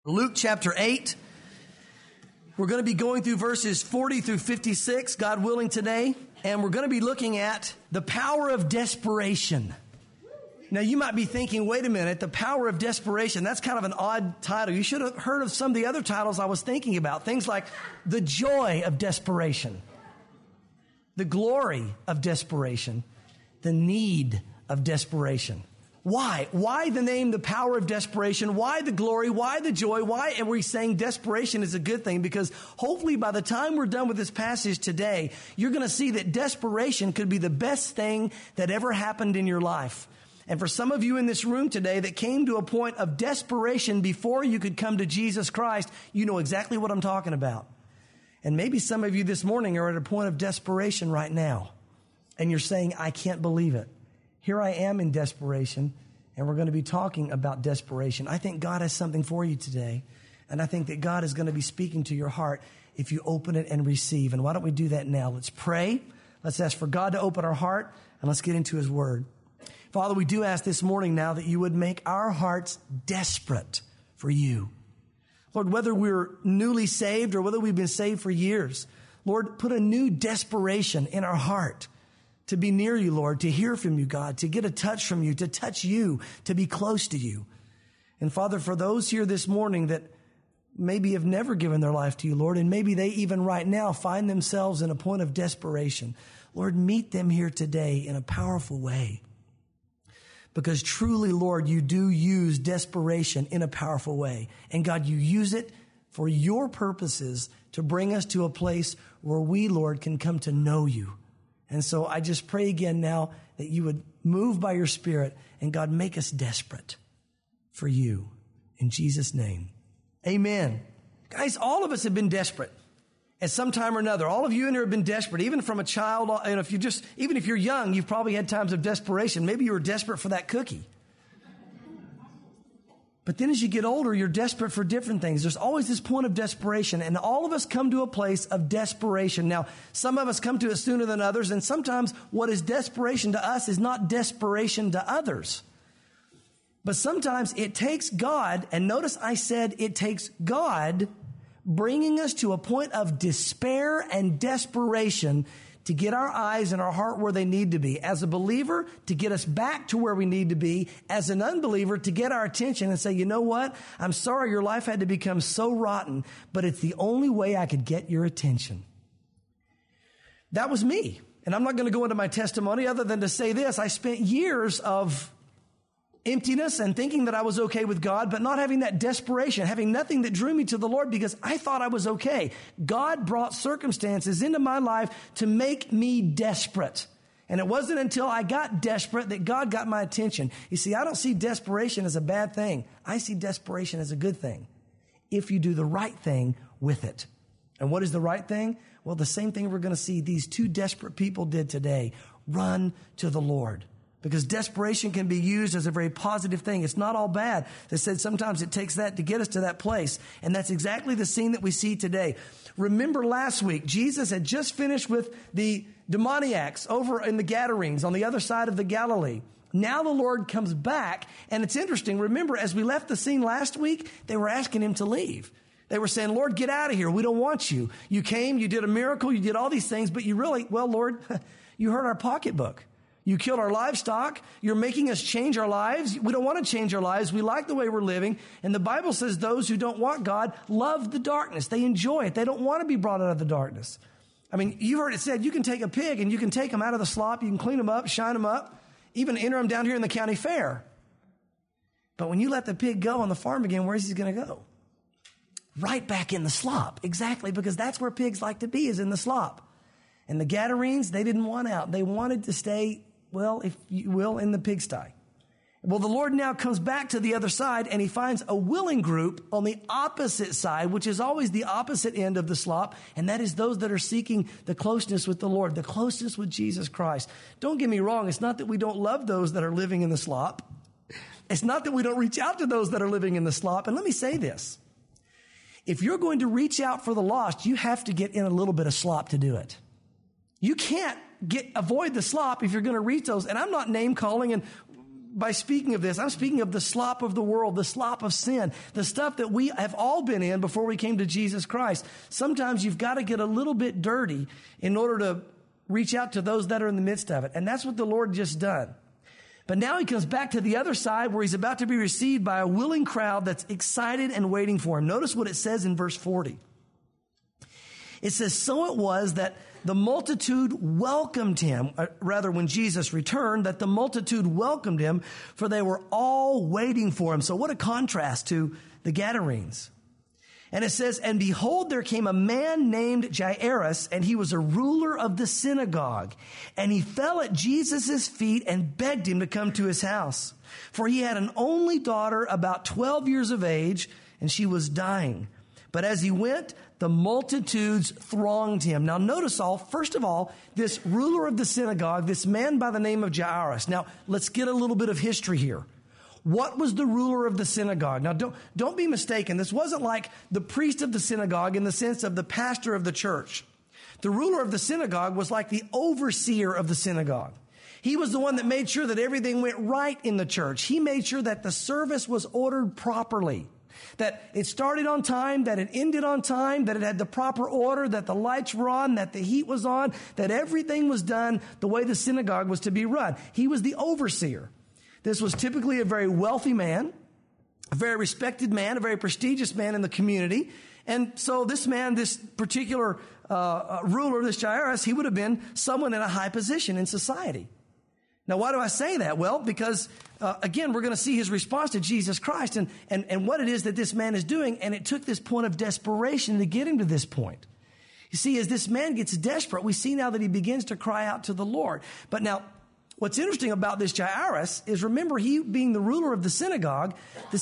Luke chapter 8. We're going to be going through verses 40 through 56, God willing, today. And we're going to be looking at the power of desperation. Now, you might be thinking, wait a minute, the power of desperation, that's kind of an odd title. You should have heard of some of the other titles I was thinking about. Things like the joy of desperation, the glory of desperation, the need of desperation. Why? Why the name, the power of desperation? Why the glory? Why the joy? Why are we saying desperation is a good thing? Because hopefully by the time we're done with this passage today, you're going to see that desperation could be the best thing that ever happened in your life. And for some of you in this room today that came to a point of desperation before you could come to Jesus Christ, you know exactly what I'm talking about. And maybe some of you this morning are at a point of desperation right now. And you're saying, I can't believe it. Here I am in desperation, and we're going to be talking about desperation. I think God has something for you today, and I think that God is going to be speaking to your heart if you open it and receive. And why don't we do that now? Let's pray. Let's ask for God to open our heart, and let's get into His Word. Father, we do ask this morning now that you would make our hearts desperate for you. Lord, whether we're newly saved or whether we've been saved for years, Lord, put a new desperation in our heart to be near you, Lord, to hear from you, God, to get a touch from you, to touch you, to be close to you. And Father, for those here this morning that maybe have never given their life to you, Lord, and maybe they even right now find themselves in a point of desperation, Lord, meet them here today in a powerful way. Because truly, Lord, you do use desperation in a powerful way. And God, you use it for your purposes to bring us to a place where we, Lord, can come to know you. And so I just pray again now that you would move by your Spirit and God, make us desperate for you. In Jesus' name, amen. Guys, all of us have been desperate at some time or another. All of you in here have been desperate, even from a child. And even if you're young, you've probably had times of desperation. Maybe you were desperate for that cookie. But then as you get older, you're desperate for different things. There's always this point of desperation, and all of us come to a place of desperation. Now, some of us come to it sooner than others, and sometimes what is desperation to us is not desperation to others. But sometimes it takes God, and notice I said it takes God bringing us to a point of despair and desperation to get our eyes and our heart where they need to be. As a believer, to get us back to where we need to be. As an unbeliever, to get our attention and say, you know what? I'm sorry your life had to become so rotten, but it's the only way I could get your attention. That was me. And I'm not going to go into my testimony other than to say this. I spent years of emptiness and thinking that I was okay with God, but not having that desperation, having nothing that drew me to the Lord because I thought I was okay. God brought circumstances into my life to make me desperate. And it wasn't until I got desperate that God got my attention. You see, I don't see desperation as a bad thing. I see desperation as a good thing if you do the right thing with it. And what is the right thing? Well, the same thing we're going to see these two desperate people did today. Run to the Lord. Because desperation can be used as a very positive thing. It's not all bad. They said sometimes it takes that to get us to that place. And that's exactly the scene that we see today. Remember last week, Jesus had just finished with the demoniacs over in the Gadarenes on the other side of the Galilee. Now the Lord comes back. And it's interesting. Remember, as we left the scene last week, they were asking him to leave. They were saying, Lord, get out of here. We don't want you. You came, you did a miracle, you did all these things, but you really, well, Lord, you hurt our pocketbook. You killed our livestock. You're making us change our lives. We don't want to change our lives. We like the way we're living. And the Bible says those who don't want God love the darkness. They enjoy it. They don't want to be brought out of the darkness. I mean, you've heard it said you can take a pig and you can take them out of the slop. You can clean them up, shine them up, even enter them down here in the county fair. But when you let the pig go on the farm again, where's he going to go? Right back in the slop. Exactly, because that's where pigs like to be, is in the slop. And the Gadarenes, they didn't want out. They wanted to stay, well, if you will, in the pigsty. Well, the Lord now comes back to the other side and he finds a willing group on the opposite side, which is always the opposite end of the slop. And that is those that are seeking the closeness with the Lord, the closeness with Jesus Christ. Don't get me wrong. It's not that we don't love those that are living in the slop. It's not that we don't reach out to those that are living in the slop. And let me say this. If you're going to reach out for the lost, you have to get in a little bit of slop to do it. You can't avoid the slop if you're going to reach those. And I'm not name calling and by speaking of this, I'm speaking of the slop of the world, the slop of sin, the stuff that we have all been in before we came to Jesus Christ. Sometimes you've got to get a little bit dirty in order to reach out to those that are in the midst of it. And that's what the Lord just done. But now he comes back to the other side where he's about to be received by a willing crowd that's excited and waiting for him. Notice what it says in verse 40. It says, so it was that the multitude welcomed him, rather when Jesus returned, that the multitude welcomed him, for they were all waiting for him. So what a contrast to the Gadarenes. And it says, and behold, there came a man named Jairus, and he was a ruler of the synagogue. And he fell at Jesus' feet and begged him to come to his house. For he had an only daughter about 12 years of age, and she was dying. But as he went, the multitudes thronged him. Now notice first of all, this ruler of the synagogue, this man by the name of Jairus. Now let's get a little bit of history here. What was the ruler of the synagogue? Now don't be mistaken. This wasn't like the priest of the synagogue in the sense of the pastor of the church. The ruler of the synagogue was like the overseer of the synagogue. He was the one that made sure that everything went right in the church. He made sure that the service was ordered properly, that it started on time, that it ended on time, that it had the proper order, that the lights were on, that the heat was on, that everything was done the way the synagogue was to be run. He was the overseer. This was typically a very wealthy man, a very respected man, a very prestigious man in the community. And so this man, this particular ruler, this Jairus, he would have been someone in a high position in society. Now, why do I say that? Well, because, again, we're going to see his response to Jesus Christ and what it is that this man is doing. And it took this point of desperation to get him to this point. You see, as this man gets desperate, we see now that he begins to cry out to the Lord. But now, what's interesting about this Jairus is, remember, he being the ruler of the synagogue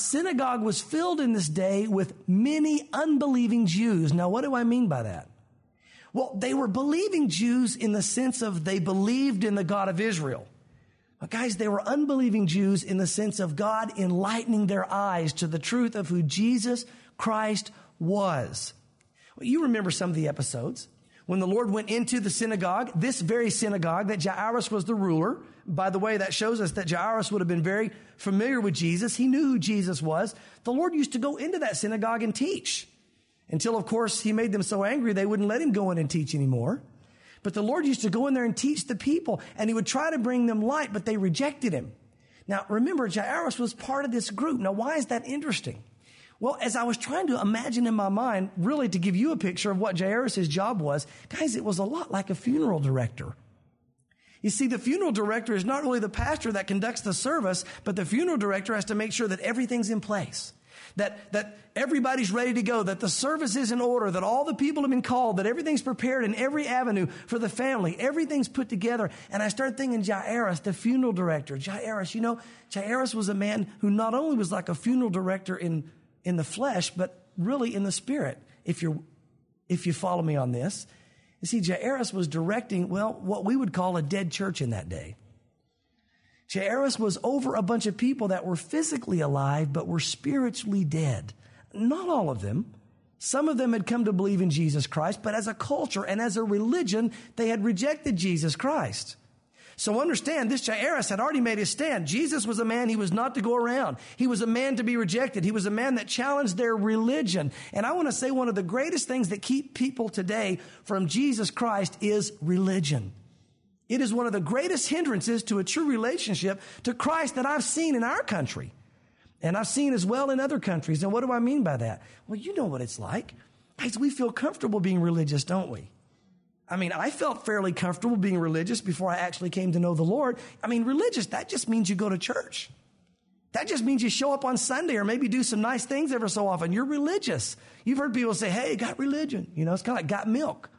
was filled in this day with many unbelieving Jews. Now, what do I mean by that? Well, they were believing Jews in the sense of they believed in the God of Israel. But guys, they were unbelieving Jews in the sense of God enlightening their eyes to the truth of who Jesus Christ was. Well, you remember some of the episodes when the Lord went into the synagogue, this very synagogue that Jairus was the ruler. By the way, that shows us that Jairus would have been very familiar with Jesus. He knew who Jesus was. The Lord used to go into that synagogue and teach until, of course, he made them so angry they wouldn't let him go in and teach anymore. But the Lord used to go in there and teach the people, and he would try to bring them light, but they rejected him. Now, remember, Jairus was part of this group. Now, why is that interesting? Well, as I was trying to imagine in my mind, really to give you a picture of what Jairus' job was, guys, it was a lot like a funeral director. You see, the funeral director is not really the pastor that conducts the service, but the funeral director has to make sure that everything's in place. That everybody's ready to go, that the service is in order, that all the people have been called, that everything's prepared in every avenue for the family. Everything's put together. And I started thinking Jairus, the funeral director. Jairus was a man who not only was like a funeral director in the flesh, but really in the spirit, if you follow me on this. You see, Jairus was directing, what we would call a dead church in that day. Jairus was over a bunch of people that were physically alive, but were spiritually dead. Not all of them. Some of them had come to believe in Jesus Christ, but as a culture and as a religion, they had rejected Jesus Christ. So understand, this Jairus had already made his stand. Jesus was a man he was not to go around. He was a man to be rejected. He was a man that challenged their religion. And I want to say one of the greatest things that keep people today from Jesus Christ is religion. It is one of the greatest hindrances to a true relationship to Christ that I've seen in our country. And I've seen as well in other countries. And what do I mean by that? Well, you know what it's like. Guys, we feel comfortable being religious, don't we? I mean, I felt fairly comfortable being religious before I actually came to know the Lord. I mean, religious, that just means you go to church. That just means you show up on Sunday or maybe do some nice things ever so often. You're religious. You've heard people say, hey, got religion. You know, it's kind of like got milk.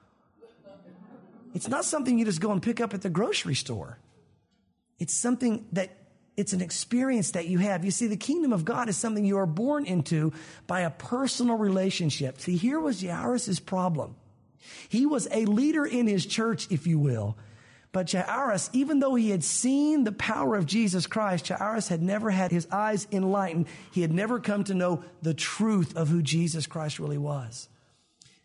It's not something you just go and pick up at the grocery store. It's something that it's an experience that you have. You see, the kingdom of God is something you are born into by a personal relationship. See, here was Jairus' problem. He was a leader in his church, if you will. But Jairus, even though he had seen the power of Jesus Christ, Jairus had never had his eyes enlightened. He had never come to know the truth of who Jesus Christ really was.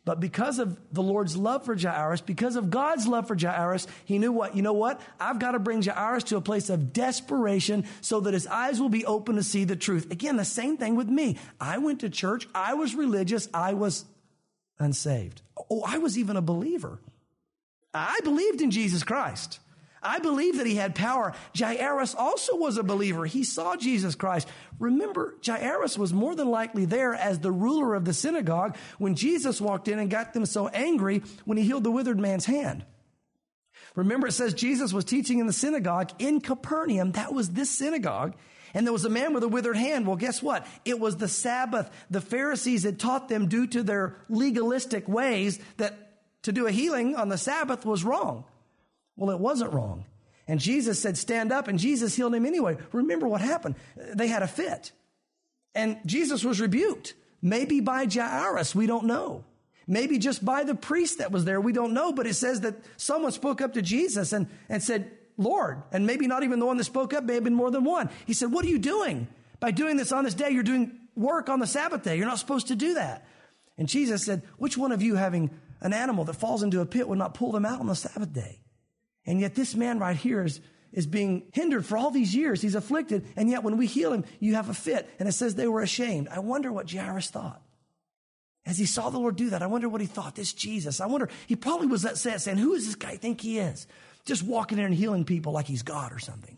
But because of the Lord's love for Jairus, because of God's love for Jairus, he knew what? You know what? I've got to bring Jairus to a place of desperation so that his eyes will be open to see the truth. Again, the same thing with me. I went to church. I was religious. I was unsaved. Oh, I was even a believer. I believed in Jesus Christ. I believe that he had power. Jairus also was a believer. He saw Jesus Christ. Remember, Jairus was more than likely there as the ruler of the synagogue when Jesus walked in and got them so angry when he healed the withered man's hand. Remember, it says Jesus was teaching in the synagogue in Capernaum. That was this synagogue. And there was a man with a withered hand. Well, guess what? It was the Sabbath. The Pharisees had taught them due to their legalistic ways that to do a healing on the Sabbath was wrong. Well, it wasn't wrong. And Jesus said, stand up, and Jesus healed him anyway. Remember what happened. They had a fit. And Jesus was rebuked. Maybe by Jairus, we don't know. Maybe just by the priest that was there, we don't know. But it says that someone spoke up to Jesus and said, Lord, and maybe not even the one that spoke up, may have been more than one. He said, what are you doing? By doing this on this day, you're doing work on the Sabbath day. You're not supposed to do that. And Jesus said, which one of you having an animal that falls into a pit would not pull them out on the Sabbath day? And yet this man right here is being hindered for all these years. He's afflicted. And yet when we heal him, you have a fit. And it says they were ashamed. I wonder what Jairus thought. As he saw the Lord do that, I wonder what he thought. This Jesus. I wonder, he probably was upset saying, who does this guy think he is? Just walking in and healing people like he's God or something.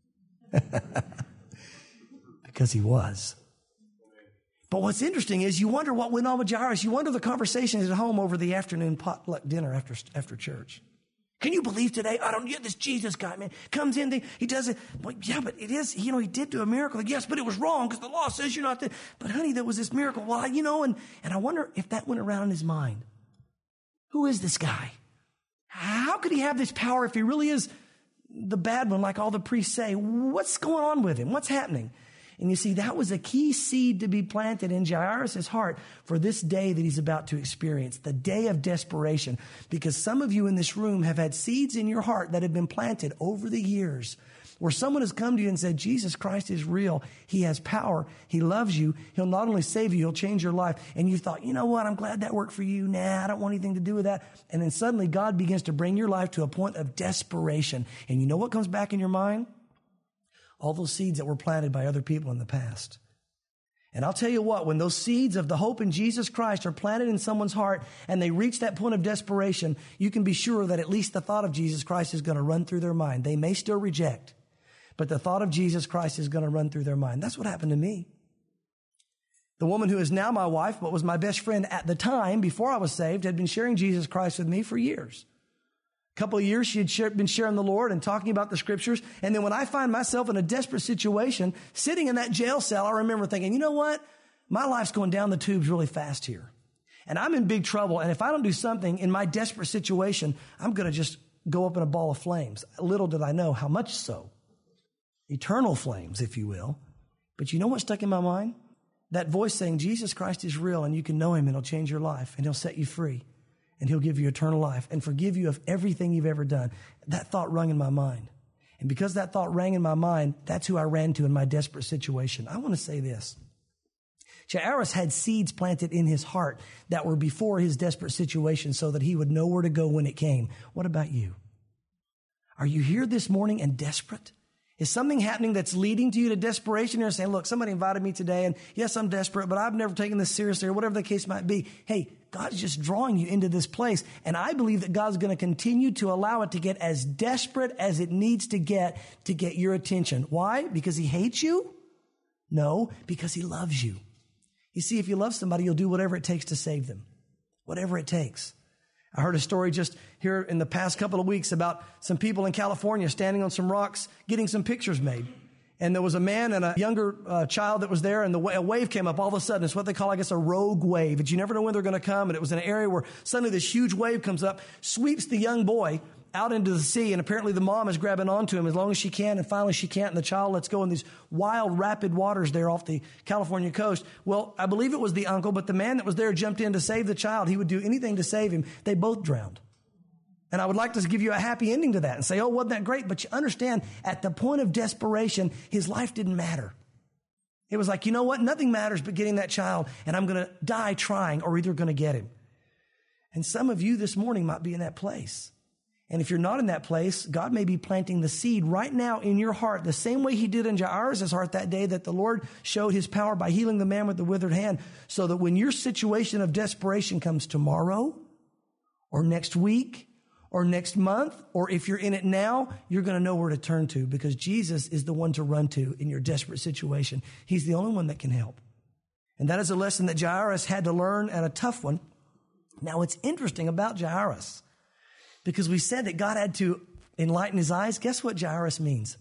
Because he was. But what's interesting is you wonder what went on with Jairus. You wonder the conversations at home over the afternoon potluck dinner after church. Can you believe today? This Jesus guy, man, comes in, he does it. Well, yeah, but it is, he did do a miracle. Yes, but it was wrong because the law says you're not to. But honey, there was this miracle. Well, and I wonder if that went around in his mind. Who is this guy? How could he have this power if he really is the bad one, like all the priests say? What's going on with him? What's happening? And you see, that was a key seed to be planted in Jairus' heart for this day that he's about to experience, the day of desperation. Because some of you in this room have had seeds in your heart that have been planted over the years where someone has come to you and said, Jesus Christ is real. He has power. He loves you. He'll not only save you, he'll change your life. And you thought, you know what? I'm glad that worked for you. Nah, I don't want anything to do with that. And then suddenly God begins to bring your life to a point of desperation. And you know what comes back in your mind? All those seeds that were planted by other people in the past. And I'll tell you what, when those seeds of the hope in Jesus Christ are planted in someone's heart and they reach that point of desperation, you can be sure that at least the thought of Jesus Christ is going to run through their mind. They may still reject, but the thought of Jesus Christ is going to run through their mind. That's what happened to me. The woman who is now my wife, but was my best friend at the time before I was saved, had been sharing Jesus Christ with me for years. Couple of years, she had been sharing the Lord and talking about the scriptures. And then when I find myself in a desperate situation, sitting in that jail cell, I remember thinking, you know what? My life's going down the tubes really fast here. And I'm in big trouble. And if I don't do something in my desperate situation, I'm going to just go up in a ball of flames. Little did I know how much so. Eternal flames, if you will. But you know what stuck in my mind? That voice saying, Jesus Christ is real and you can know him and he'll change your life and he'll set you free. And he'll give you eternal life and forgive you of everything you've ever done. That thought rung in my mind. And because that thought rang in my mind, that's who I ran to in my desperate situation. I want to say this. Jairus had seeds planted in his heart that were before his desperate situation so that he would know where to go when it came. What about you? Are you here this morning and desperate? Is something happening that's leading to you to desperation? You're saying, look, somebody invited me today and yes, I'm desperate, but I've never taken this seriously or whatever the case might be. Hey, God is just drawing you into this place. And I believe that God's going to continue to allow it to get as desperate as it needs to get your attention. Why? Because he hates you? No, because he loves you. You see, if you love somebody, you'll do whatever it takes to save them. Whatever it takes. I heard a story just here in the past couple of weeks about some people in California standing on some rocks, getting some pictures made. And there was a man and a younger child that was there, and a wave came up all of a sudden. It's what they call, I guess, a rogue wave. And you never know when they're going to come. And it was in an area where suddenly this huge wave comes up, sweeps the young boy out into the sea. And apparently the mom is grabbing onto him as long as she can. And finally she can't. And the child lets go in these wild, rapid waters there off the California coast. Well, I believe it was the uncle, but the man that was there jumped in to save the child. He would do anything to save him. They both drowned. And I would like to give you a happy ending to that and say, oh, wasn't that great? But you understand, at the point of desperation, his life didn't matter. It was like, you know what? Nothing matters but getting that child, and I'm going to die trying or either going to get him. And some of you this morning might be in that place. And if you're not in that place, God may be planting the seed right now in your heart, the same way he did in Jairus' heart that day that the Lord showed his power by healing the man with the withered hand, so that when your situation of desperation comes tomorrow or next week or next month, or if you're in it now, you're going to know where to turn to, because Jesus is the one to run to in your desperate situation. He's the only one that can help. And that is a lesson that Jairus had to learn, and a tough one. Now, it's interesting about Jairus, because we said that God had to enlighten his eyes. Guess what Jairus means?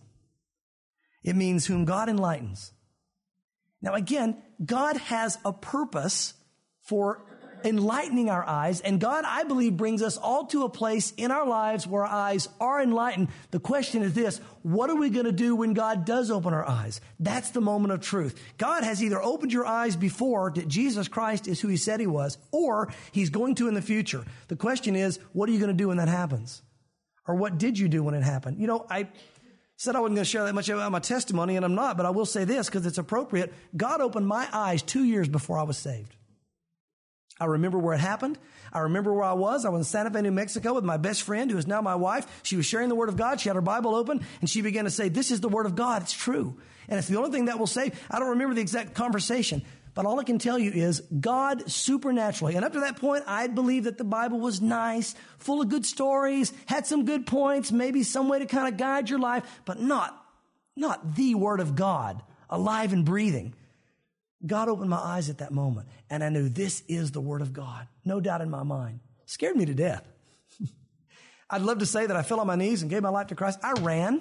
It means whom God enlightens. Now, again, God has a purpose for enlightening our eyes. And God, I believe, brings us all to a place in our lives where our eyes are enlightened. The question is this: what are we going to do when God does open our eyes? That's the moment of truth. God has either opened your eyes before that Jesus Christ is who he said he was, or he's going to in the future. The question is, what are you going to do when that happens? Or what did you do when it happened? You know, I said I wasn't going to share that much about my testimony, and I'm not, but I will say this because it's appropriate. God opened my eyes 2 years before I was saved. I remember where it happened. I remember where I was. I was in Santa Fe, New Mexico with my best friend, who is now my wife. She was sharing the Word of God. She had her Bible open, and she began to say, this is the Word of God. It's true. And it's the only thing that will save. I don't remember the exact conversation, but all I can tell you is God supernaturally. And up to that point, I believed that the Bible was nice, full of good stories, had some good points, maybe some way to kind of guide your life, but not the Word of God, alive and breathing. God opened my eyes at that moment, and I knew this is the Word of God. No doubt in my mind. Scared me to death. I'd love to say that I fell on my knees and gave my life to Christ. I ran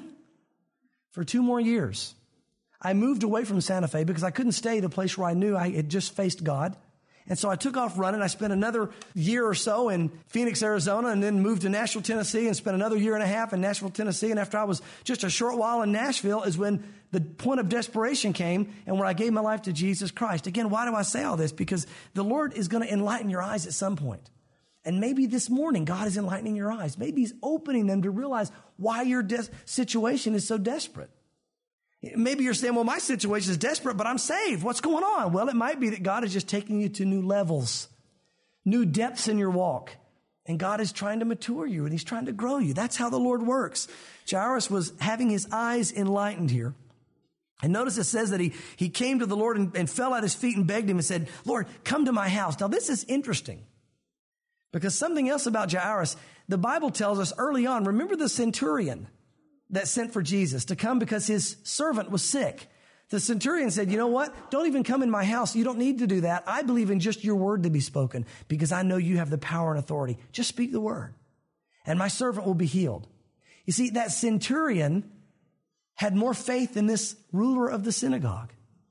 for 2 more years. I moved away from Santa Fe because I couldn't stay the place where I knew I had just faced God. And so I took off running. I spent another year or so in Phoenix, Arizona, and then moved to Nashville, Tennessee, and spent another year and a half in Nashville, Tennessee. And after I was just a short while in Nashville is when the point of desperation came and where I gave my life to Jesus Christ. Again, why do I say all this? Because the Lord is going to enlighten your eyes at some point. And maybe this morning, God is enlightening your eyes. Maybe he's opening them to realize why your situation is so desperate. Maybe you're saying, well, my situation is desperate, but I'm saved. What's going on? Well, it might be that God is just taking you to new levels, new depths in your walk. And God is trying to mature you, and he's trying to grow you. That's how the Lord works. Jairus was having his eyes enlightened here. And notice it says that he came to the Lord and fell at his feet and begged him and said, Lord, come to my house. Now, this is interesting because something else about Jairus, the Bible tells us early on, remember the centurion that sent for Jesus to come because his servant was sick. The centurion said, you know what? Don't even come in my house. You don't need to do that. I believe in just your word to be spoken because I know you have the power and authority. Just speak the word and my servant will be healed. You see, that centurion had more faith than this ruler of the synagogue.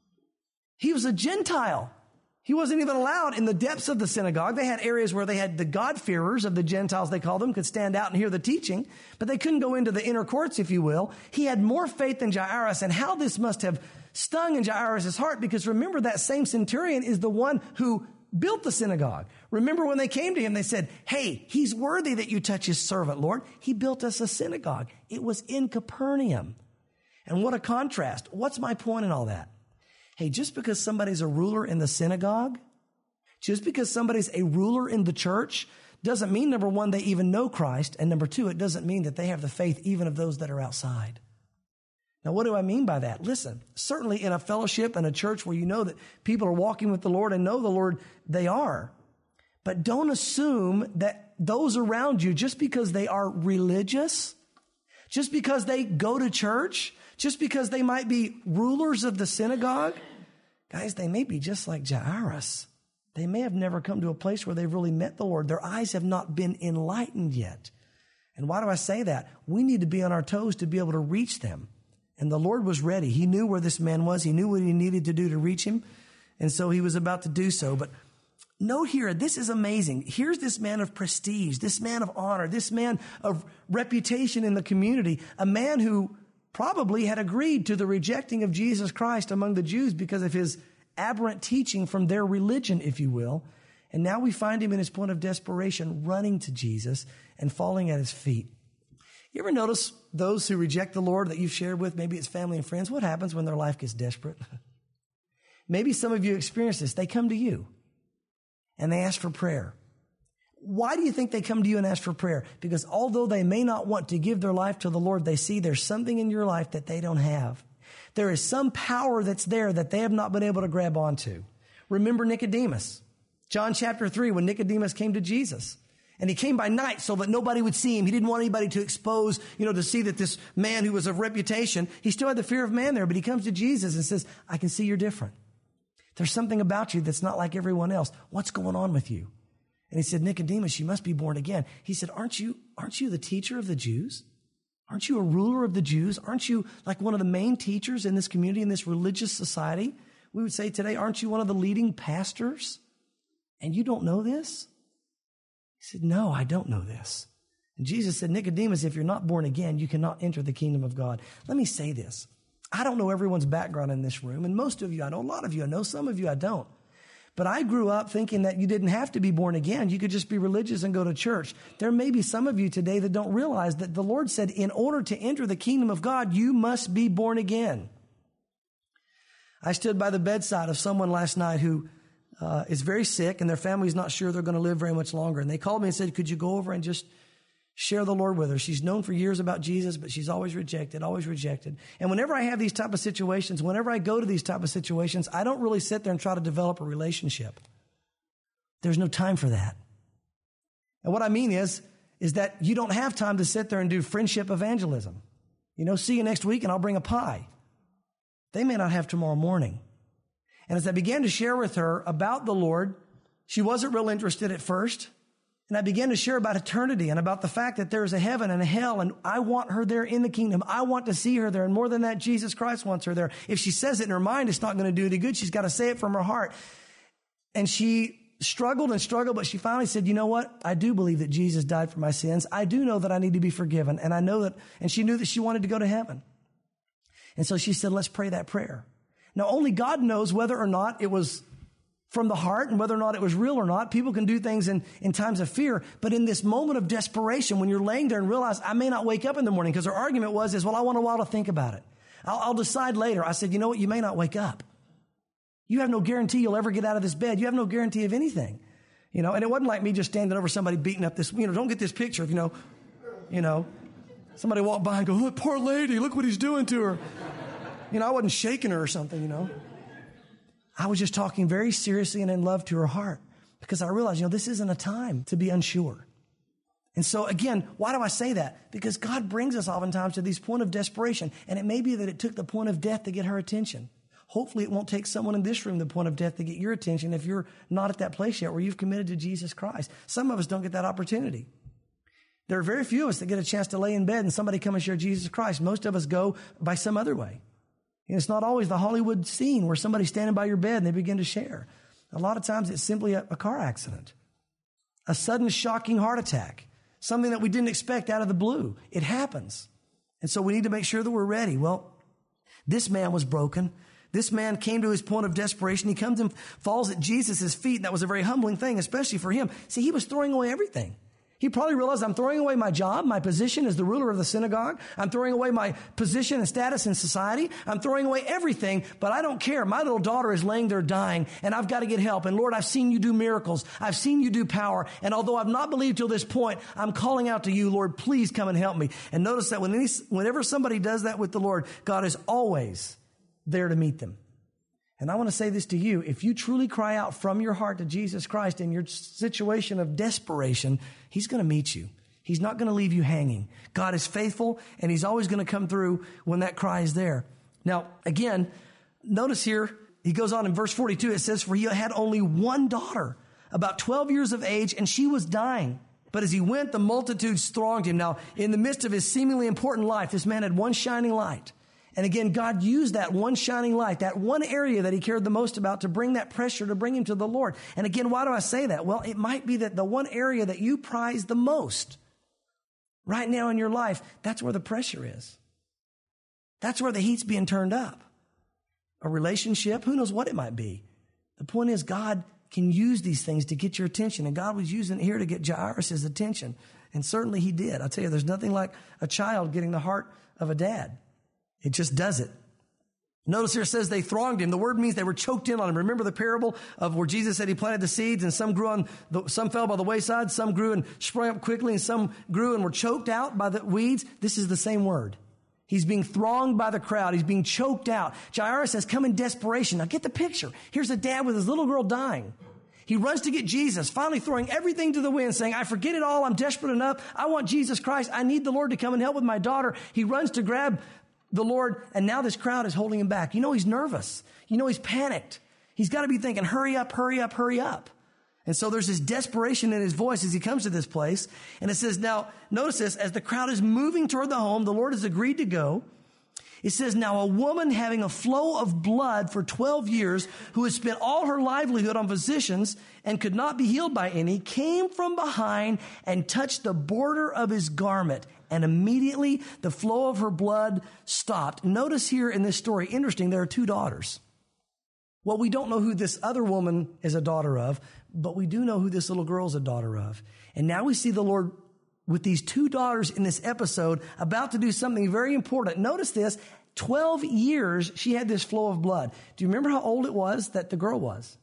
He was a Gentile. He wasn't even allowed in the depths of the synagogue. They had areas where they had the God-fearers of the Gentiles, they called them, could stand out and hear the teaching, but they couldn't go into the inner courts, if you will. He had more faith than Jairus, and how this must have stung in Jairus' heart, because remember, that same centurion is the one who built the synagogue. Remember when they came to him, they said, hey, he's worthy that you touch his servant, Lord. He built us a synagogue. It was in Capernaum. And what a contrast. What's my point in all that? Hey, just because somebody's a ruler in the synagogue, just because somebody's a ruler in the church, doesn't mean, number one, they even know Christ, and number two, it doesn't mean that they have the faith even of those that are outside. Now, what do I mean by that? Listen, certainly in a fellowship and a church where you know that people are walking with the Lord and know the Lord, they are. But don't assume that those around you, just because they are religious, just because they go to church, just because they might be rulers of the synagogue, guys, they may be just like Jairus. They may have never come to a place where they've really met the Lord. Their eyes have not been enlightened yet. And why do I say that? We need to be on our toes to be able to reach them. And the Lord was ready. He knew where this man was. He knew what he needed to do to reach him. And so he was about to do so. But note here, this is amazing. Here's this man of prestige, this man of honor, this man of reputation in the community, a man who probably had agreed to the rejecting of Jesus Christ among the Jews because of his aberrant teaching from their religion, if you will. And now we find him in his point of desperation, running to Jesus and falling at his feet. You ever notice those who reject the Lord that you've shared with, maybe it's family and friends, what happens when their life gets desperate? Maybe some of you experience this. They come to you and they ask for prayer. Why do you think they come to you and ask for prayer? Because although they may not want to give their life to the Lord, they see there's something in your life that they don't have. There is some power that's there that they have not been able to grab onto. Remember Nicodemus. John chapter 3, when Nicodemus came to Jesus. And he came by night so that nobody would see him. He didn't want anybody to expose, to see that this man who was of reputation, he still had the fear of man there, but he comes to Jesus and says, I can see you're different. There's something about you that's not like everyone else. What's going on with you? And he said, Nicodemus, you must be born again. He said, aren't you the teacher of the Jews? Aren't you a ruler of the Jews? Aren't you like one of the main teachers in this community, in this religious society? We would say today, aren't you one of the leading pastors? And you don't know this? He said, no, I don't know this. And Jesus said, Nicodemus, if you're not born again, you cannot enter the kingdom of God. Let me say this. I don't know everyone's background in this room, and most of you I know, a lot of you I know, some of you I don't. But I grew up thinking that you didn't have to be born again. You could just be religious and go to church. There may be some of you today that don't realize that the Lord said, in order to enter the kingdom of God, you must be born again. I stood by the bedside of someone last night who is very sick, and their family's not sure they're going to live very much longer. And they called me and said, could you go over and just share the Lord with her? She's known for years about Jesus, but she's always rejected. And whenever I have these type of situations, whenever I go to these type of situations, I don't really sit there and try to develop a relationship. There's no time for that. And what I mean is that you don't have time to sit there and do friendship evangelism. See you next week and I'll bring a pie. They may not have tomorrow morning. And as I began to share with her about the Lord, she wasn't real interested at first. And I began to share about eternity and about the fact that there is a heaven and a hell, and I want her there in the kingdom. I want to see her there. And more than that, Jesus Christ wants her there. If she says it in her mind, it's not going to do any good. She's got to say it from her heart. And she struggled, but she finally said, you know what? I do believe that Jesus died for my sins. I do know that I need to be forgiven. And I know that, and she knew that she wanted to go to heaven. And so she said, let's pray that prayer. Now, only God knows whether or not it was from the heart and whether or not it was real or not. People can do things in times of fear. But in this moment of desperation, when you're laying there and realize I may not wake up in the morning, because her argument was, well, I want a while to think about it. I'll decide later. I said, you know what? You may not wake up. You have no guarantee you'll ever get out of this bed. You have no guarantee of anything. And it wasn't like me just standing over somebody beating up this, don't get this picture of, somebody walk by and go, look, poor lady, look what he's doing to her. I wasn't shaking her or something, I was just talking very seriously and in love to her heart, because I realized, this isn't a time to be unsure. And so again, why do I say that? Because God brings us oftentimes to these point of desperation, and it may be that it took the point of death to get her attention. Hopefully it won't take someone in this room the point of death to get your attention if you're not at that place yet where you've committed to Jesus Christ. Some of us don't get that opportunity. There are very few of us that get a chance to lay in bed and somebody come and share Jesus Christ. Most of us go by some other way. And it's not always the Hollywood scene where somebody's standing by your bed and they begin to share. A lot of times it's simply a car accident, a sudden shocking heart attack, something that we didn't expect out of the blue. It happens. And so we need to make sure that we're ready. Well, this man was broken. This man came to his point of desperation. He comes and falls at Jesus' feet. And that was a very humbling thing, especially for him. See, he was throwing away everything. He probably realized, I'm throwing away my job, my position as the ruler of the synagogue. I'm throwing away my position and status in society. I'm throwing away everything, but I don't care. My little daughter is laying there dying, and I've got to get help. And Lord, I've seen you do miracles. I've seen you do power. And although I've not believed till this point, I'm calling out to you, Lord, please come and help me. And notice that whenever somebody does that with the Lord, God is always there to meet them. And I want to say this to you. If you truly cry out from your heart to Jesus Christ in your situation of desperation, He's going to meet you. He's not going to leave you hanging. God is faithful, and He's always going to come through when that cry is there. Now, again, notice here, he goes on in verse 42, it says, for he had only one daughter, about 12 years of age, and she was dying. But as he went, the multitudes thronged him. Now, in the midst of his seemingly important life, this man had one shining light. And again, God used that one shining light, that one area that he cared the most about, to bring that pressure, to bring him to the Lord. And again, why do I say that? Well, it might be that the one area that you prize the most right now in your life, that's where the pressure is. That's where the heat's being turned up. A relationship, who knows what it might be. The point is, God can use these things to get your attention. And God was using it here to get Jairus' attention. And certainly he did. I'll tell you, there's nothing like a child getting the heart of a dad. It just does it. Notice here it says they thronged him. The word means they were choked in on him. Remember the parable of where Jesus said he planted the seeds and some fell by the wayside, some grew and sprang up quickly, and some grew and were choked out by the weeds. This is the same word. He's being thronged by the crowd. He's being choked out. Jairus has come in desperation. Now get the picture. Here's a dad with his little girl dying. He runs to get Jesus, finally throwing everything to the wind, saying, I forget it all. I'm desperate enough. I want Jesus Christ. I need the Lord to come and help with my daughter. He runs to grab the Lord, and now this crowd is holding him back. You know he's nervous. You know he's panicked. He's got to be thinking, hurry up, hurry up, hurry up. And so there's this desperation in his voice as he comes to this place. And it says, now, notice this, as the crowd is moving toward the home, the Lord has agreed to go. It says, now a woman having a flow of blood for 12 years, who had spent all her livelihood on physicians and could not be healed by any, came from behind and touched the border of his garment. And immediately the flow of her blood stopped. Notice here in this story, interesting, there are two daughters. Well, we don't know who this other woman is a daughter of, but we do know who this little girl is a daughter of. And now we see the Lord with these two daughters in this episode about to do something very important. Notice this, 12 years she had this flow of blood. Do you remember how old it was that the girl was?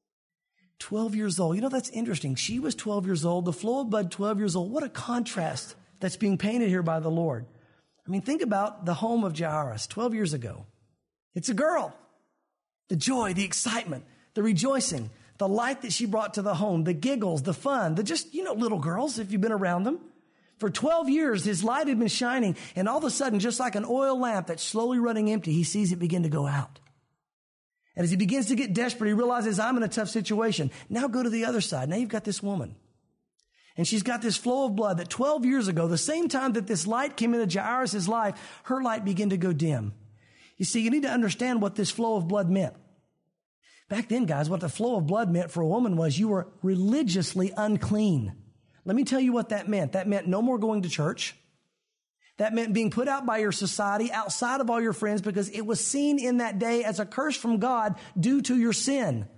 12 years old. You know, that's interesting. She was 12 years old. The flow of blood, 12 years old. What a contrast that's being painted here by the Lord. I mean, think about the home of Jairus 12 years ago. It's a girl. The joy, the excitement, the rejoicing, the light that she brought to the home, the giggles, the fun, the just, little girls, if you've been around them. For 12 years, his light had been shining, and all of a sudden, just like an oil lamp that's slowly running empty, he sees it begin to go out. And as he begins to get desperate, he realizes, I'm in a tough situation. Now go to the other side. Now you've got this woman. And she's got this flow of blood that 12 years ago, the same time that this light came into Jairus' life, her light began to go dim. You see, you need to understand what this flow of blood meant. Back then, guys, what the flow of blood meant for a woman was you were religiously unclean. Let me tell you what that meant. That meant no more going to church. That meant being put out by your society, outside of all your friends, because it was seen in that day as a curse from God due to your sin.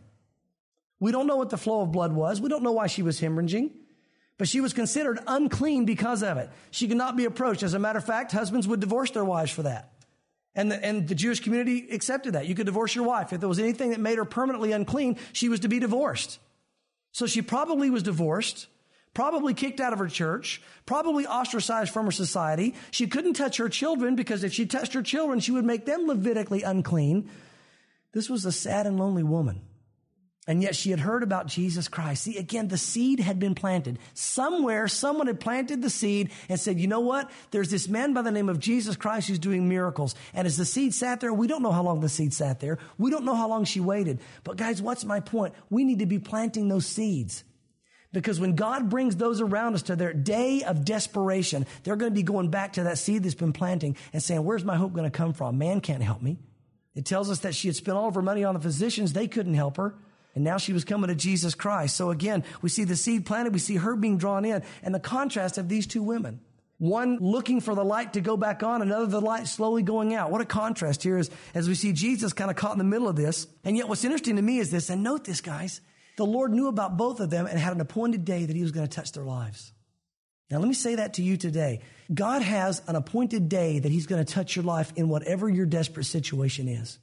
We don't know what the flow of blood was. We don't know why she was hemorrhaging. But she was considered unclean because of it. She could not be approached. As a matter of fact, husbands would divorce their wives for that. And the Jewish community accepted that. You could divorce your wife. If there was anything that made her permanently unclean, she was to be divorced. So she probably was divorced, probably kicked out of her church, probably ostracized from her society. She couldn't touch her children because if she touched her children, she would make them Levitically unclean. This was a sad and lonely woman. And yet she had heard about Jesus Christ. See, again, the seed had been planted. Somewhere, someone had planted the seed and said, you know what? There's this man by the name of Jesus Christ who's doing miracles. And as the seed sat there, we don't know how long the seed sat there. We don't know how long she waited. But guys, what's my point? We need to be planting those seeds. Because when God brings those around us to their day of desperation, they're going to be going back to that seed that's been planting and saying, where's my hope going to come from? Man can't help me. It tells us that she had spent all of her money on the physicians. They couldn't help her. And now she was coming to Jesus Christ. So again, we see the seed planted. We see her being drawn in. And the contrast of these two women. One looking for the light to go back on, another the light slowly going out. What a contrast here is as we see Jesus kind of caught in the middle of this. And yet what's interesting to me is this, and note this, guys. The Lord knew about both of them and had an appointed day that he was going to touch their lives. Now, let me say that to you today. God has an appointed day that he's going to touch your life in whatever your desperate situation is.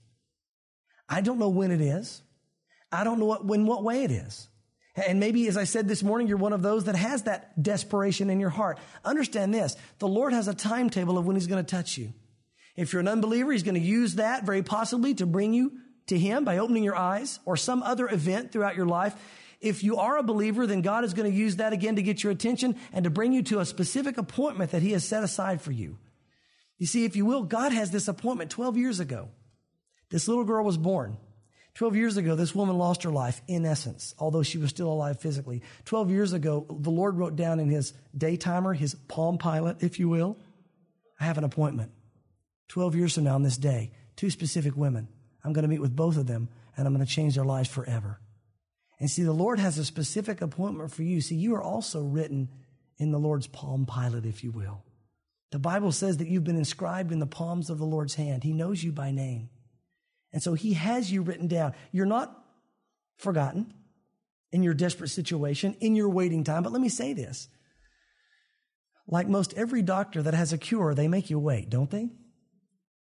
I don't know when it is. I don't know in what way it is. And maybe, as I said this morning, you're one of those that has that desperation in your heart. Understand this. The Lord has a timetable of when he's going to touch you. If you're an unbeliever, he's going to use that very possibly to bring you to him by opening your eyes or some other event throughout your life. If you are a believer, then God is going to use that again to get your attention and to bring you to a specific appointment that he has set aside for you. You see, if you will, God has this appointment 12 years ago. This little girl was born. 12 years ago, this woman lost her life, in essence, although she was still alive physically. 12 years ago, the Lord wrote down in his day timer, his Palm Pilot, if you will, I have an appointment. 12 years from now on this day, two specific women. I'm going to meet with both of them, and I'm going to change their lives forever. And see, the Lord has a specific appointment for you. See, you are also written in the Lord's Palm Pilot, if you will. The Bible says that you've been inscribed in the palms of the Lord's hand. He knows you by name. And so he has you written down. You're not forgotten in your desperate situation, in your waiting time. But let me say this. Like most every doctor that has a cure, they make you wait, don't they?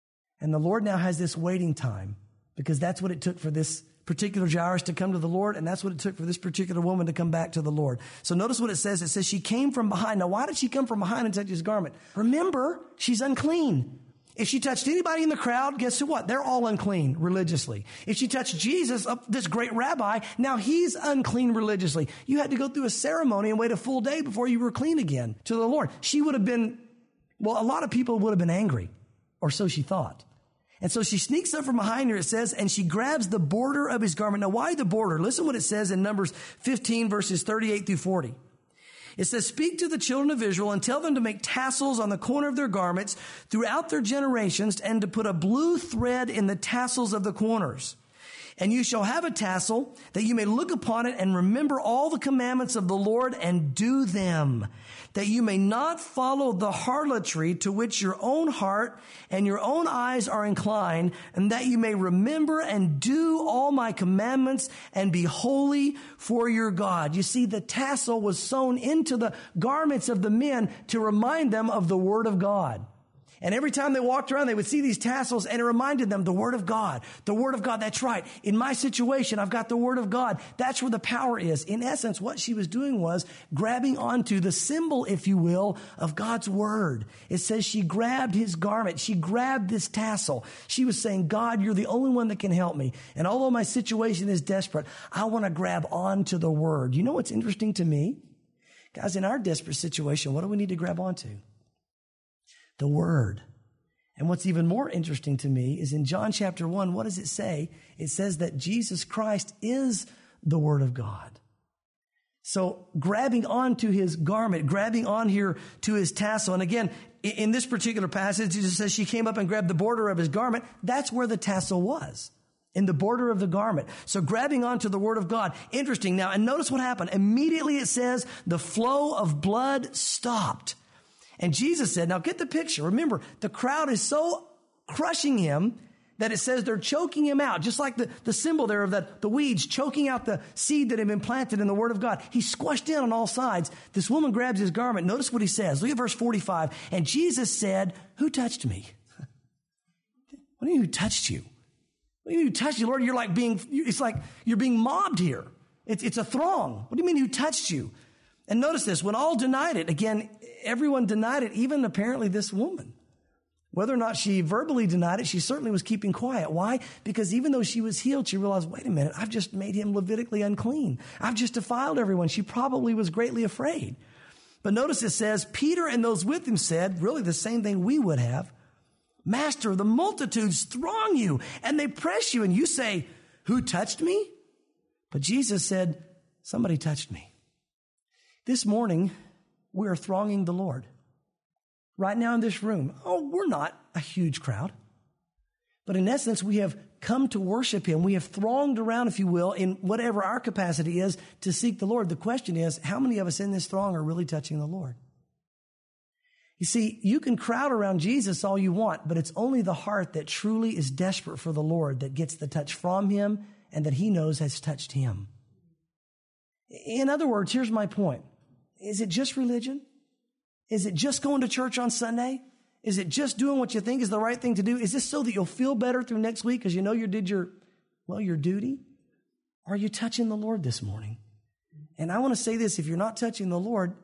And the Lord now has this waiting time because that's what it took for this particular Jairus to come to the Lord, and that's what it took for this particular woman to come back to the Lord. So notice what it says. It says she came from behind. Now, why did she come from behind and touch his garment? Remember, she's unclean. If she touched anybody in the crowd, guess what? They're all unclean religiously. If she touched Jesus, this great rabbi, now he's unclean religiously. You had to go through a ceremony and wait a full day before you were clean again to the Lord. She would have been, well, a lot of people would have been angry, or so she thought. And so she sneaks up from behind her, it says, and she grabs the border of his garment. Now, why the border? Listen what it says in Numbers 15, verses 38 through 40. It says, speak to the children of Israel and tell them to make tassels on the corner of their garments throughout their generations and to put a blue thread in the tassels of the corners. And you shall have a tassel that you may look upon it and remember all the commandments of the Lord and do them, that you may not follow the harlotry to which your own heart and your own eyes are inclined, and that you may remember and do all my commandments and be holy for your God. You see, the tassel was sewn into the garments of the men to remind them of the word of God. And every time they walked around, they would see these tassels, and it reminded them, the Word of God. The Word of God, that's right. In my situation, I've got the Word of God. That's where the power is. In essence, what she was doing was grabbing onto the symbol, if you will, of God's Word. It says she grabbed his garment. She grabbed this tassel. She was saying, God, you're the only one that can help me. And although my situation is desperate, I want to grab onto the Word. You know what's interesting to me? Guys, in our desperate situation, what do we need to grab onto? The Word. And what's even more interesting to me is in John chapter 1, what does it say? It says that Jesus Christ is the Word of God. So grabbing onto his garment, grabbing on here to his tassel. And again, in this particular passage, it says she came up and grabbed the border of his garment. That's where the tassel was, in the border of the garment. So grabbing onto the Word of God. Interesting. Now, and notice what happened. Immediately it says the flow of blood stopped. And Jesus said, now get the picture. Remember, the crowd is so crushing him that it says they're choking him out, just like the symbol there of the weeds choking out the seed that had been planted in the Word of God. He's squashed in on all sides. This woman grabs his garment. Notice what he says. Look at verse 45. And Jesus said, who touched me? What do you mean who touched you? What do you mean who touched you, Lord? It's like you're being mobbed here. It's a throng. What do you mean who touched you? And notice this, when all denied it, again, everyone denied it, even apparently this woman. Whether or not she verbally denied it, she certainly was keeping quiet. Why? Because even though she was healed, she realized, wait a minute, I've just made him Levitically unclean. I've just defiled everyone. She probably was greatly afraid. But notice it says, Peter and those with him said, really the same thing we would have, Master, the multitudes throng you and they press you and you say, who touched me? But Jesus said, somebody touched me. This morning, we are thronging the Lord. Right now in this room, we're not a huge crowd. But in essence, we have come to worship him. We have thronged around, if you will, in whatever our capacity is to seek the Lord. The question is, how many of us in this throng are really touching the Lord? You see, you can crowd around Jesus all you want, but it's only the heart that truly is desperate for the Lord that gets the touch from him and that he knows has touched him. In other words, here's my point. Is it just religion? Is it just going to church on Sunday? Is it just doing what you think is the right thing to do? Is this so that you'll feel better through next week because you know you did your duty? Or are you touching the Lord this morning? And I want to say this, if you're not touching the Lord,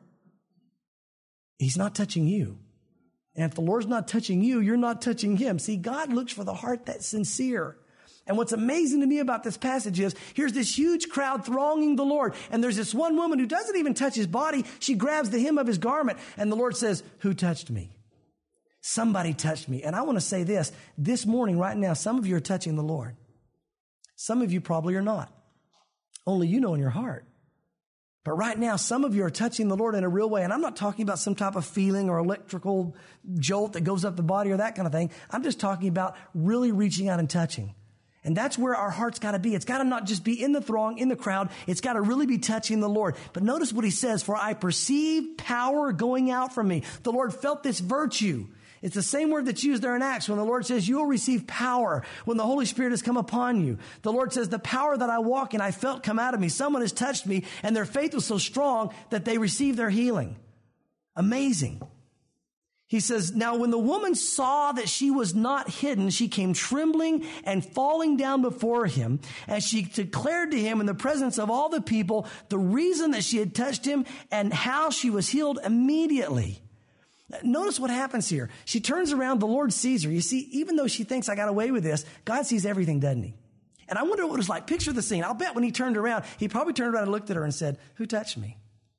he's not touching you. And if the Lord's not touching you, you're not touching him. See, God looks for the heart that's sincere. And what's amazing to me about this passage is here's this huge crowd thronging the Lord. And there's this one woman who doesn't even touch his body. She grabs the hem of his garment. And the Lord says, who touched me? Somebody touched me. And I want to say this morning, right now, some of you are touching the Lord. Some of you probably are not. Only you know in your heart. But right now, some of you are touching the Lord in a real way. And I'm not talking about some type of feeling or electrical jolt that goes up the body or that kind of thing. I'm just talking about really reaching out and touching. And that's where our heart's got to be. It's got to not just be in the throng, in the crowd. It's got to really be touching the Lord. But notice what he says, for I perceive power going out from me. The Lord felt this virtue. It's the same word that's used there in Acts when the Lord says you will receive power when the Holy Spirit has come upon you. The Lord says the power that I walk in, I felt come out of me. Someone has touched me and their faith was so strong that they received their healing. Amazing. He says, now when the woman saw that she was not hidden, she came trembling and falling down before him. And she declared to him in the presence of all the people the reason that she had touched him and how she was healed immediately. Notice what happens here. She turns around, the Lord sees her. You see, even though she thinks I got away with this, God sees everything, doesn't he? And I wonder what it was like. Picture the scene. I'll bet when he turned around, he probably turned around and looked at her and said, who touched me?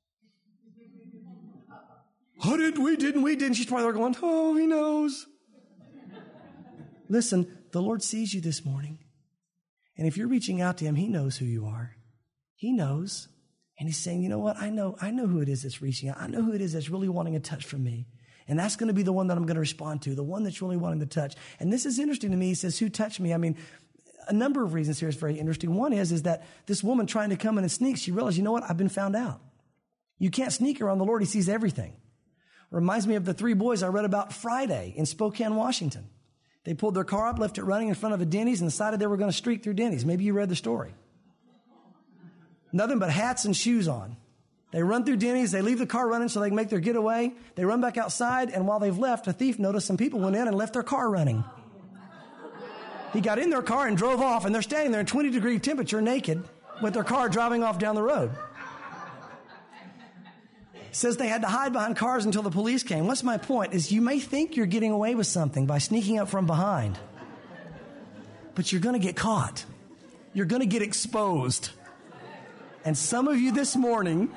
Oh, didn't we? She's probably there going, oh, he knows. Listen, the Lord sees you this morning. And if you're reaching out to him, he knows who you are. He knows. And he's saying, you know what? I know who it is that's reaching out. I know who it is that's really wanting a touch from me. And that's going to be the one that I'm going to respond to, the one that's really wanting to touch. And this is interesting to me. He says, who touched me? I mean, a number of reasons here is very interesting. One is that this woman trying to come in and sneak, she realized, you know what? I've been found out. You can't sneak around the Lord. He sees everything. Reminds me of the 3 boys I read about Friday in Spokane, Washington. They pulled their car up, left it running in front of a Denny's, and decided they were going to streak through Denny's. Maybe you read the story. Nothing but hats and shoes on. They run through Denny's. They leave the car running so they can make their getaway. They run back outside, and while they've left, a thief noticed some people went in and left their car running. He got in their car and drove off, and they're standing there in 20-degree temperature naked with their car driving off down the road. Says they had to hide behind cars until the police came. What's my point? Is you may think you're getting away with something by sneaking up from behind, but you're going to get caught. You're going to get exposed. And some of you this morning,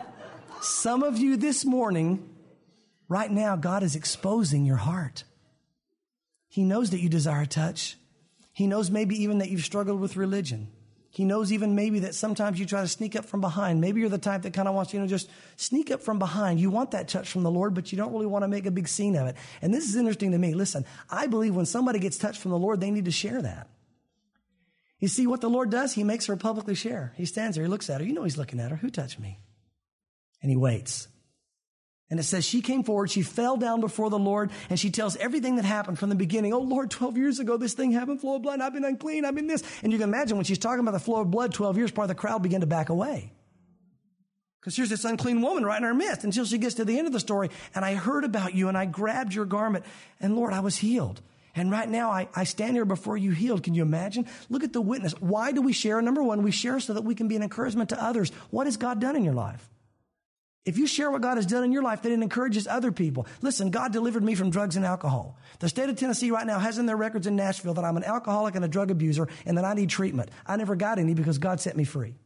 right now, God is exposing your heart. He knows that you desire a touch. He knows maybe even that you've struggled with religion. He knows even maybe that sometimes you try to sneak up from behind. Maybe you're the type that kind of wants, just sneak up from behind. You want that touch from the Lord, but you don't really want to make a big scene of it. And this is interesting to me. Listen, I believe when somebody gets touched from the Lord, they need to share that. You see what the Lord does? He makes her publicly share. He stands there. He looks at her. You know he's looking at her. Who touched me? And he waits. And it says she came forward, she fell down before the Lord, and she tells everything that happened from the beginning. Oh, Lord, 12 years ago, this thing happened, flow of blood, I've been unclean, I've been this. And you can imagine when she's talking about the flow of blood 12 years, part of the crowd began to back away. Because here's this unclean woman right in our midst until she gets to the end of the story. And I heard about you, and I grabbed your garment, and Lord, I was healed. And right now, I stand here before you healed. Can you imagine? Look at the witness. Why do we share? Number one, we share so that we can be an encouragement to others. What has God done in your life? If you share what God has done in your life, then it encourages other people. Listen, God delivered me from drugs and alcohol. The state of Tennessee right now has in their records in Nashville that I'm an alcoholic and a drug abuser and that I need treatment. I never got any because God set me free.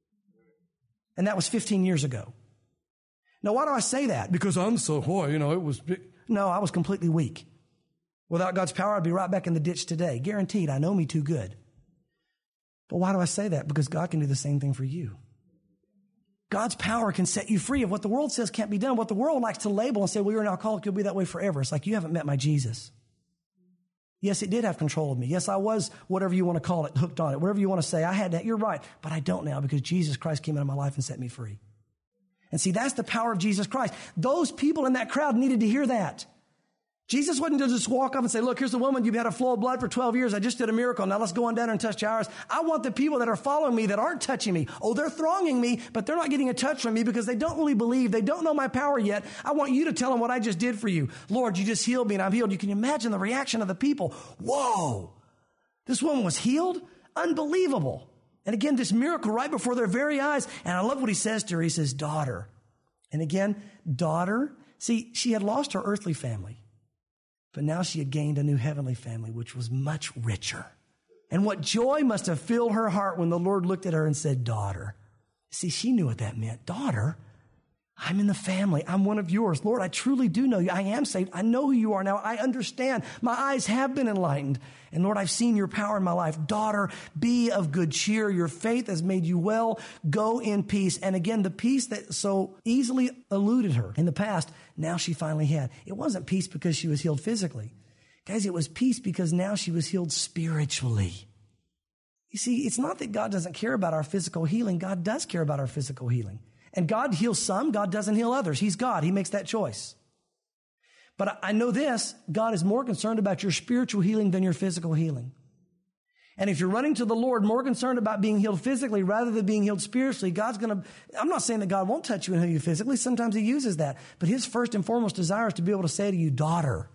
And that was 15 years ago. Now, why do I say that? Because I'm so, it was big. No, I was completely weak. Without God's power, I'd be right back in the ditch today. Guaranteed, I know me too good. But why do I say that? Because God can do the same thing for you. God's power can set you free of what the world says can't be done. What the world likes to label and say, well, you're an alcoholic, you'll be that way forever. It's like you haven't met my Jesus. Yes, it did have control of me. Yes, I was, whatever you want to call it, hooked on it. Whatever you want to say, I had that. You're right. But I don't now because Jesus Christ came into my life and set me free. And see, that's the power of Jesus Christ. Those people in that crowd needed to hear that. Jesus wasn't to just walk up and say, look, here's a woman, you've had a flow of blood for 12 years. I just did a miracle. Now let's go on down and touch ours. I want the people that are following me that aren't touching me. Oh, they're thronging me, but they're not getting a touch from me because they don't really believe. They don't know my power yet. I want you to tell them what I just did for you. Lord, you just healed me and I'm healed. You can imagine the reaction of the people. Whoa, this woman was healed? Unbelievable. And again, this miracle right before their very eyes. And I love what he says to her. He says, daughter. And again, daughter. See, she had lost her earthly family. But now she had gained a new heavenly family, which was much richer. And what joy must have filled her heart when the Lord looked at her and said, daughter. See, she knew what that meant. Daughter, I'm in the family. I'm one of yours. Lord, I truly do know you. I am saved. I know who you are now. I understand. My eyes have been enlightened. And Lord, I've seen your power in my life. Daughter, be of good cheer. Your faith has made you well. Go in peace. And again, the peace that so easily eluded her in the past, now she finally had. It wasn't peace because she was healed physically. Guys, it was peace because now she was healed spiritually. You see, it's not that God doesn't care about our physical healing. God does care about our physical healing. And God heals some, God doesn't heal others. He's God. He makes that choice. But I know this, God is more concerned about your spiritual healing than your physical healing. And if you're running to the Lord more concerned about being healed physically rather than being healed spiritually, I'm not saying that God won't touch you and heal you physically. Sometimes he uses that. But his first and foremost desire is to be able to say to you, daughter,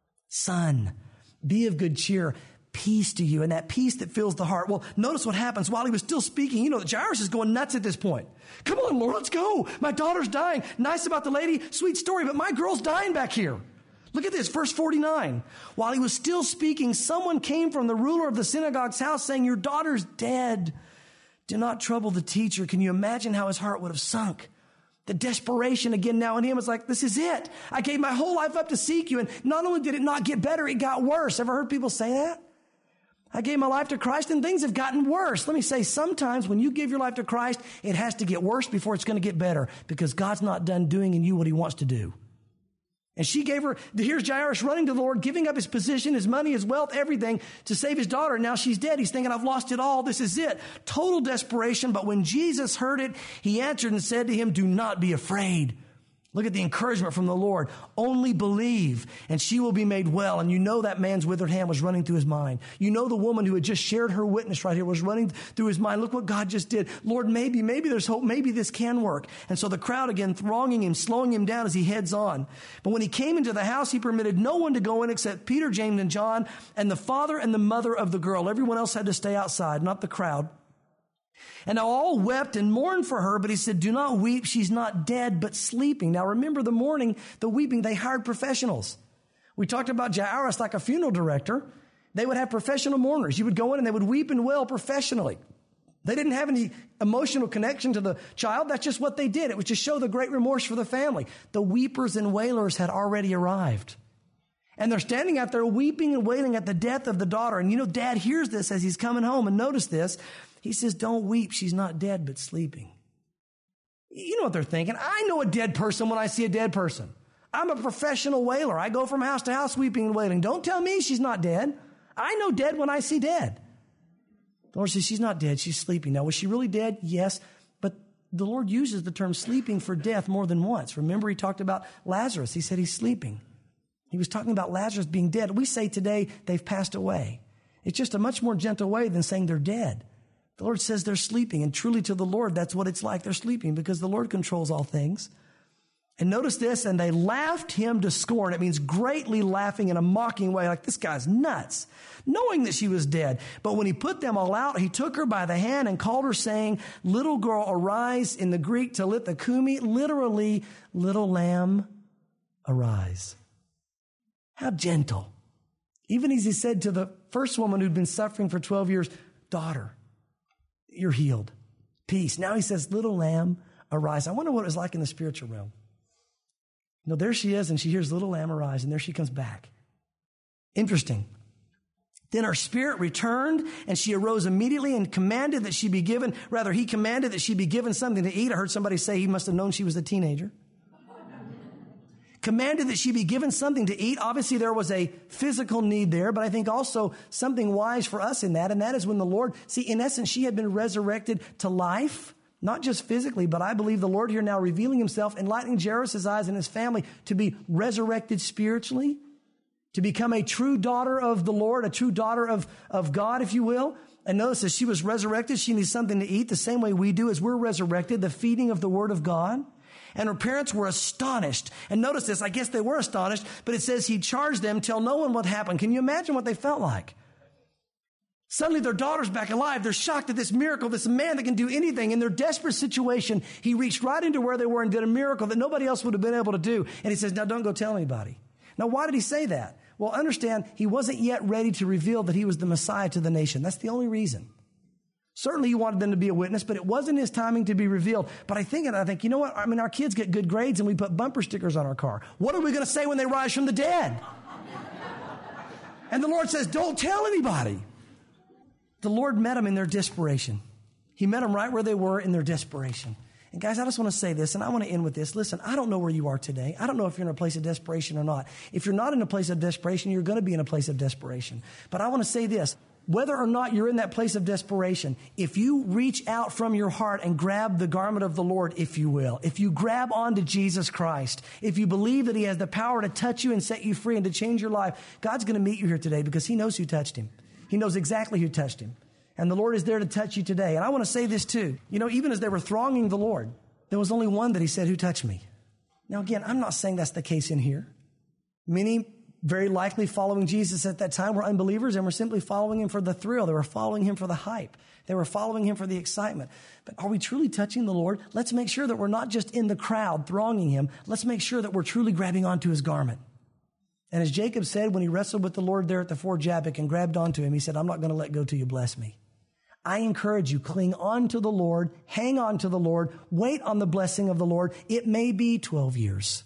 son, be of good cheer, peace to you, and that peace that fills the heart. Well, notice what happens while he was still speaking. You know, Jairus is going nuts at this point. Come on, Lord, let's go. My daughter's dying. Nice about the lady, sweet story, but my girl's dying back here. Look at this, verse 49. While he was still speaking, someone came from the ruler of the synagogue's house saying, your daughter's dead. Do not trouble the teacher. Can you imagine how his heart would have sunk? The desperation again now in him is like, this is it. I gave my whole life up to seek you. And not only did it not get better, it got worse. Ever heard people say that? I gave my life to Christ and things have gotten worse. Let me say, sometimes when you give your life to Christ, it has to get worse before it's going to get better because God's not done doing in you what he wants to do. And here's Jairus running to the Lord, giving up his position, his money, his wealth, everything to save his daughter. Now she's dead. He's thinking, I've lost it all. This is it. Total desperation. But when Jesus heard it, he answered and said to him, do not be afraid. Look at the encouragement from the Lord. Only believe and she will be made well. And you know that man's withered hand was running through his mind. You know the woman who had just shared her witness right here was running through his mind. Look what God just did. Lord, maybe there's hope. Maybe this can work. And so the crowd again thronging him, slowing him down as he heads on. But when he came into the house, he permitted no one to go in except Peter, James, and John, and the father and the mother of the girl. Everyone else had to stay outside, not the crowd. And now all wept and mourned for her, but he said, do not weep. She's not dead, but sleeping. Now remember the mourning, the weeping, they hired professionals. We talked about Jairus like a funeral director. They would have professional mourners. You would go in and they would weep and wail professionally. They didn't have any emotional connection to the child. That's just what they did. It was to show the great remorse for the family. The weepers and wailers had already arrived. And they're standing out there weeping and wailing at the death of the daughter. And you know, Dad hears this as he's coming home. And notice this. He says, don't weep. She's not dead, but sleeping. You know what they're thinking. I know a dead person when I see a dead person. I'm a professional wailer. I go from house to house weeping and wailing. Don't tell me she's not dead. I know dead when I see dead. The Lord says, she's not dead. She's sleeping. Now, was she really dead? Yes. But the Lord uses the term sleeping for death more than once. Remember, he talked about Lazarus. He said he's sleeping. He was talking about Lazarus being dead. We say today they've passed away. It's just a much more gentle way than saying they're dead. The Lord says they're sleeping, and truly to the Lord, that's what it's like. They're sleeping because the Lord controls all things. And notice this, and they laughed him to scorn. It means greatly laughing in a mocking way, like this guy's nuts, knowing that she was dead. But when he put them all out, he took her by the hand and called her, saying, little girl, arise, in the Greek, talitha kumi, literally, little lamb, arise. How gentle. Even as he said to the first woman who'd been suffering for 12 years, daughter, you're healed. Peace. Now he says, little lamb, arise. I wonder what it was like in the spiritual realm. No, there she is, and she hears little lamb arise, and there she comes back. Interesting. Then her spirit returned, and she arose immediately and commanded that she be given, he commanded that she be given something to eat. I heard somebody say he must have known she was a teenager. Commanded that she be given something to eat. Obviously, there was a physical need there, but I think also something wise for us in that, and that is when the Lord, in essence, she had been resurrected to life, not just physically, but I believe the Lord here now revealing himself, enlightening Jairus' eyes and his family to be resurrected spiritually, to become a true daughter of the Lord, a true daughter of God, if you will. And notice that she was resurrected. She needs something to eat the same way we do as we're resurrected, the feeding of the Word of God. And her parents were astonished. And notice this, I guess they were astonished, but it says he charged them, tell no one what happened. Can you imagine what they felt like? Suddenly their daughter's back alive. They're shocked at this miracle, this man that can do anything. In their desperate situation, he reached right into where they were and did a miracle that nobody else would have been able to do. And he says, now don't go tell anybody. Now, why did he say that? Well, understand, he wasn't yet ready to reveal that he was the Messiah to the nation. That's the only reason. Certainly he wanted them to be a witness, but it wasn't his timing to be revealed. But I think, you know what? I mean, our kids get good grades and we put bumper stickers on our car. What are we going to say when they rise from the dead? And the Lord says, don't tell anybody. The Lord met them in their desperation. He met them right where they were in their desperation. And guys, I just want to say this, and I want to end with this. Listen, I don't know where you are today. I don't know if you're in a place of desperation or not. If you're not in a place of desperation, you're going to be in a place of desperation. But I want to say this. Whether or not you're in that place of desperation, if you reach out from your heart and grab the garment of the Lord, if you will, if you grab onto Jesus Christ, if you believe that he has the power to touch you and set you free and to change your life, God's going to meet you here today because he knows who touched him. He knows exactly who touched him. And the Lord is there to touch you today. And I want to say this too. You know, even as they were thronging the Lord, there was only one that he said, who touched me? Now again, I'm not saying that's the case in here. Many very likely following Jesus at that time were unbelievers and were simply following him for the thrill. They were following him for the hype. They were following him for the excitement. But are we truly touching the Lord? Let's make sure that we're not just in the crowd thronging him. Let's make sure that we're truly grabbing onto his garment. And as Jacob said when he wrestled with the Lord there at the Ford Jabbok and grabbed onto him, he said, I'm not going to let go till you bless me. I encourage you, cling on to the Lord, hang on to the Lord, wait on the blessing of the Lord. It may be 12 years.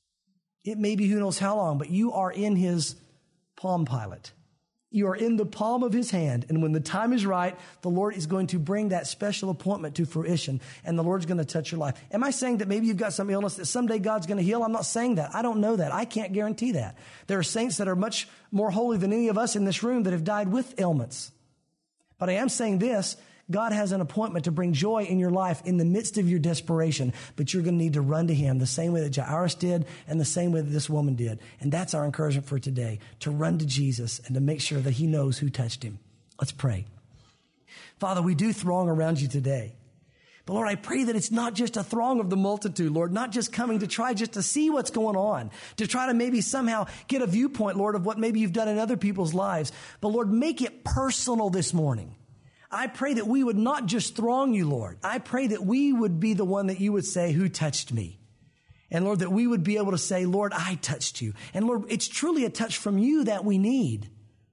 It may be who knows how long, but you are in his Palm Pilot. You are in the palm of his hand. And when the time is right, the Lord is going to bring that special appointment to fruition, and the Lord's going to touch your life. Am I saying that maybe you've got some illness that someday God's going to heal? I'm not saying that. I don't know that. I can't guarantee that. There are saints that are much more holy than any of us in this room that have died with ailments. But I am saying this, God has an appointment to bring joy in your life in the midst of your desperation, but you're going to need to run to him the same way that Jairus did and the same way that this woman did. And that's our encouragement for today, to run to Jesus and to make sure that he knows who touched him. Let's pray. Father, we do throng around you today. But Lord, I pray that it's not just a throng of the multitude, Lord, not just coming to try just to see what's going on, to try to maybe somehow get a viewpoint, Lord, of what maybe you've done in other people's lives. But Lord, make it personal this morning. I pray that we would not just throng you, Lord. I pray that we would be the one that you would say, who touched me? And Lord, that we would be able to say, Lord, I touched you. And Lord, it's truly a touch from you that we need.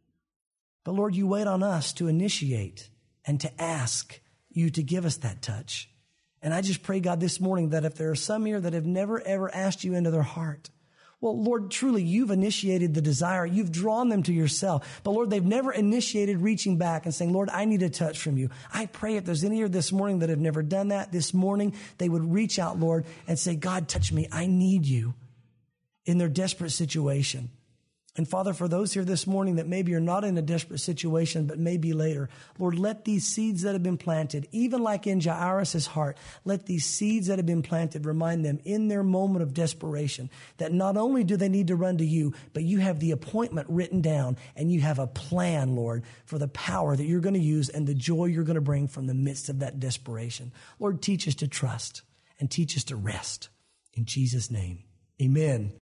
But Lord, you wait on us to initiate and to ask you to give us that touch. And I just pray, God, this morning that if there are some here that have never, ever asked you into their heart, well, Lord, truly, you've initiated the desire. You've drawn them to yourself. But Lord, they've never initiated reaching back and saying, Lord, I need a touch from you. I pray if there's any here this morning that have never done that, this morning, they would reach out, Lord, and say, God, touch me. I need you in their desperate situation. And Father, for those here this morning that maybe are not in a desperate situation, but maybe later, Lord, let these seeds that have been planted, even like in Jairus' heart, let these seeds that have been planted remind them in their moment of desperation that not only do they need to run to you, but you have the appointment written down and you have a plan, Lord, for the power that you're going to use and the joy you're going to bring from the midst of that desperation. Lord, teach us to trust and teach us to rest. In Jesus' name, amen.